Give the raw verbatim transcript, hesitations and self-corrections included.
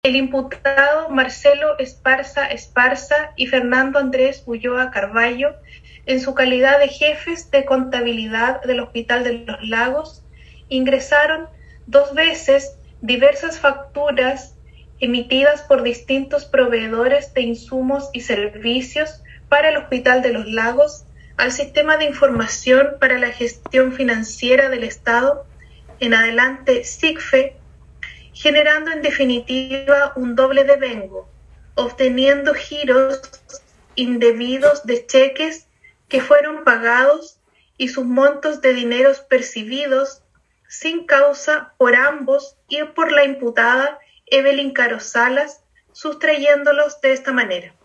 el imputado Marcelo Esparza Esparza y Fernando Andrés Ulloa Carballo, en su calidad de jefes de contabilidad del Hospital de los Lagos, ingresaron dos veces diversas facturas emitidas por distintos proveedores de insumos y servicios para el Hospital de los Lagos al Sistema de Información para la Gestión Financiera del Estado, en adelante SIGFE, generando en definitiva un doble devengo, obteniendo giros indebidos de cheques que fueron pagados y sus montos de dineros percibidos sin causa por ambos y por la imputada Evelyn Caro Salas, sustrayéndolos de esta manera.